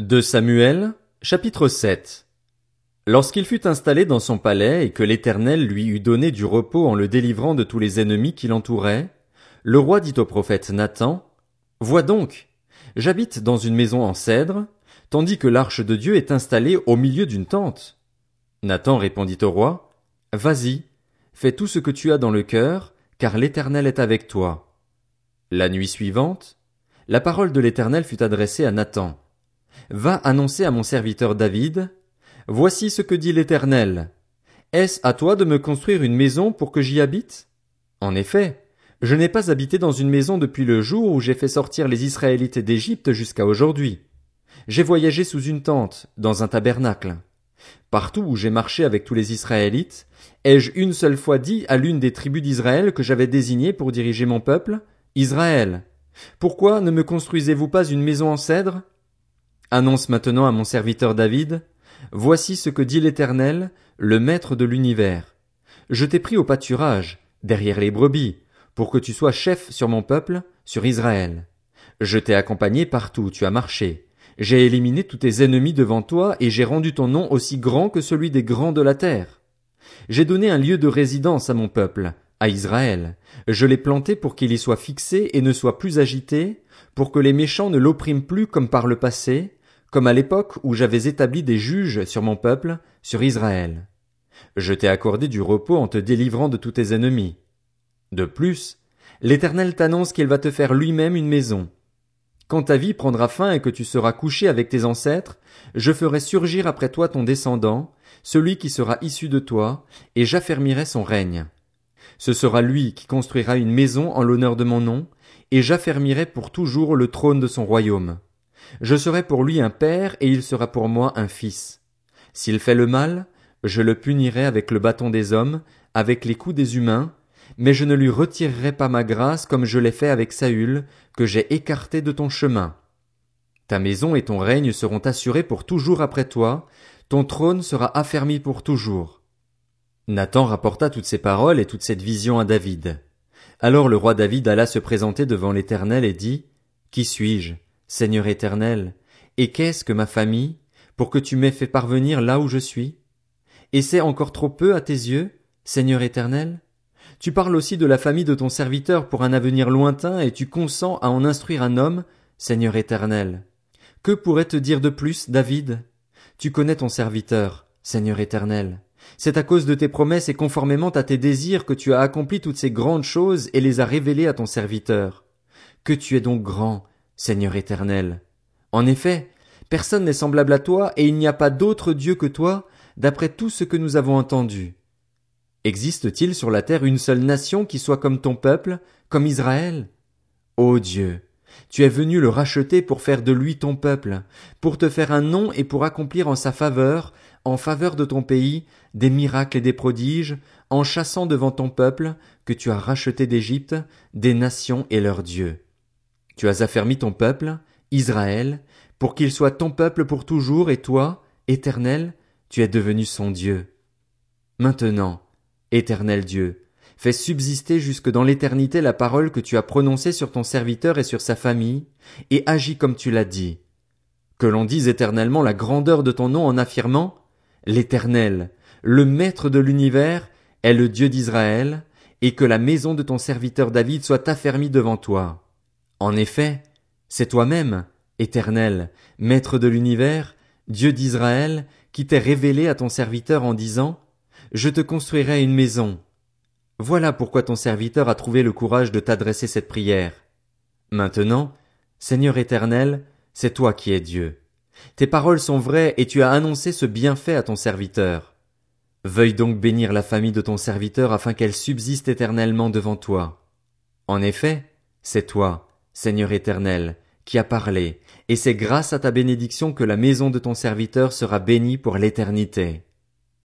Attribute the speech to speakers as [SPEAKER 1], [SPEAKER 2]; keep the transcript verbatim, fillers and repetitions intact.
[SPEAKER 1] deux Samuel, chapitre sept. Lorsqu'il fut installé dans son palais et que l'Éternel lui eut donné du repos en le délivrant de tous les ennemis qui l'entouraient, le roi dit au prophète Nathan, « Vois donc, j'habite dans une maison en cèdre, tandis que l'arche de Dieu est installée au milieu d'une tente. » Nathan répondit au roi, « Vas-y, fais tout ce que tu as dans le cœur, car l'Éternel est avec toi. » La nuit suivante, la parole de l'Éternel fut adressée à Nathan. Va annoncer à mon serviteur David, voici ce que dit l'Éternel. Est-ce à toi de me construire une maison pour que j'y habite? En effet, je n'ai pas habité dans une maison depuis le jour où j'ai fait sortir les Israélites d'Égypte jusqu'à aujourd'hui. J'ai voyagé sous une tente, dans un tabernacle. Partout où j'ai marché avec tous les Israélites, ai-je une seule fois dit à l'une des tribus d'Israël que j'avais désignée pour diriger mon peuple, Israël, pourquoi ne me construisez-vous pas une maison en cèdre? Annonce maintenant à mon serviteur David, voici ce que dit l'Éternel, le Maître de l'univers. Je t'ai pris au pâturage, derrière les brebis, pour que tu sois chef sur mon peuple, sur Israël. Je t'ai accompagné partout où tu as marché. J'ai éliminé tous tes ennemis devant toi et j'ai rendu ton nom aussi grand que celui des grands de la terre. J'ai donné un lieu de résidence à mon peuple, à Israël. Je l'ai planté pour qu'il y soit fixé et ne soit plus agité, pour que les méchants ne l'oppriment plus comme par le passé, comme à l'époque où j'avais établi des juges sur mon peuple, sur Israël. Je t'ai accordé du repos en te délivrant de tous tes ennemis. De plus, l'Éternel t'annonce qu'il va te faire lui-même une maison. Quand ta vie prendra fin et que tu seras couché avec tes ancêtres, je ferai surgir après toi ton descendant, celui qui sera issu de toi, et j'affermirai son règne. Ce sera lui qui construira une maison en l'honneur de mon nom, et j'affermirai pour toujours le trône de son royaume. Je serai pour lui un père et il sera pour moi un fils. S'il fait le mal, je le punirai avec le bâton des hommes, avec les coups des humains, mais je ne lui retirerai pas ma grâce comme je l'ai fait avec Saül, que j'ai écarté de ton chemin. Ta maison et ton règne seront assurés pour toujours après toi, ton trône sera affermi pour toujours. Nathan rapporta toutes ces paroles et toute cette vision à David. Alors le roi David alla se présenter devant l'Éternel et dit, « Qui suis-je, Seigneur Éternel, et qu'est-ce que ma famille, pour que tu m'aies fait parvenir là où je suis? Et c'est encore trop peu à tes yeux, Seigneur Éternel? Tu parles aussi de la famille de ton serviteur pour un avenir lointain et tu consens à en instruire un homme, Seigneur Éternel. Que pourrait te dire de plus, David? Tu connais ton serviteur, Seigneur Éternel. C'est à cause de tes promesses et conformément à tes désirs que tu as accompli toutes ces grandes choses et les as révélées à ton serviteur. Que tu es donc grand, Seigneur Éternel. En effet, personne n'est semblable à toi et il n'y a pas d'autre Dieu que toi, d'après tout ce que nous avons entendu. Existe-t-il sur la terre une seule nation qui soit comme ton peuple, comme Israël? Ô Dieu, tu es venu le racheter pour faire de lui ton peuple, pour te faire un nom et pour accomplir en sa faveur, en faveur de ton pays, des miracles et des prodiges, en chassant devant ton peuple, que tu as racheté d'Égypte, des nations et leurs dieux. Tu as affermi ton peuple, Israël, pour qu'il soit ton peuple pour toujours et toi, Éternel, tu es devenu son Dieu. Maintenant, Éternel Dieu, fais subsister jusque dans l'éternité la parole que tu as prononcée sur ton serviteur et sur sa famille, et agis comme tu l'as dit. Que l'on dise éternellement la grandeur de ton nom en affirmant, l'Éternel, le Maître de l'univers, est le Dieu d'Israël, et que la maison de ton serviteur David soit affermie devant toi. En effet, c'est toi-même, Éternel, Maître de l'univers, Dieu d'Israël, qui t'est révélé à ton serviteur en disant, je te construirai une maison. Voilà pourquoi ton serviteur a trouvé le courage de t'adresser cette prière. Maintenant, Seigneur Éternel, c'est toi qui es Dieu. Tes paroles sont vraies et tu as annoncé ce bienfait à ton serviteur. Veuille donc bénir la famille de ton serviteur afin qu'elle subsiste éternellement devant toi. En effet, c'est toi, Seigneur Éternel, qui as parlé, et c'est grâce à ta bénédiction que la maison de ton serviteur sera bénie pour l'éternité.